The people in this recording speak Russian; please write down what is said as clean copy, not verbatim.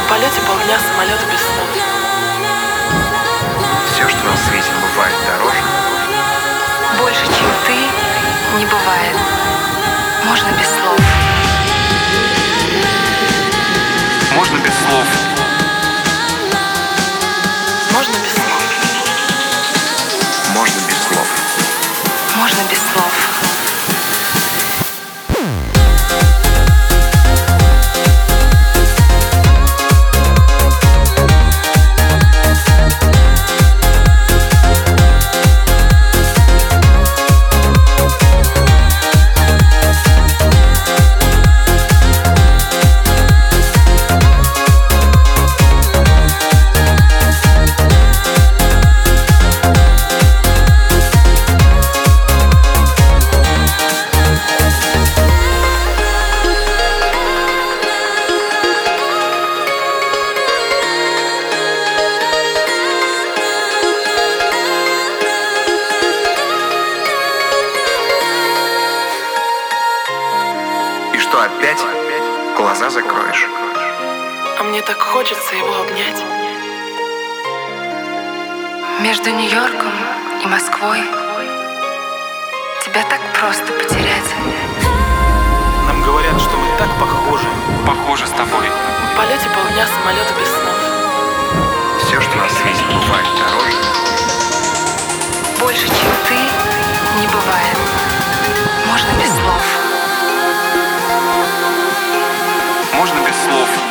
В полете полдня самолета без снов. Все, что на свете бывает дороже. Больше, чем ты, не бывает. Можно без слов. Можно без слов. Можно без слов. Можно без слов. Можно без слов. Что опять глаза закроешь? А мне так хочется его обнять. Между Нью-Йорком и Москвой тебя так просто потерять. Нам говорят, что мы так похожи. Похоже с тобой. В полете полдня самолета без снов. Все, что на свете бывает дороже. Больше, чем ты, не бывает. Можно без слов. Можно без слов.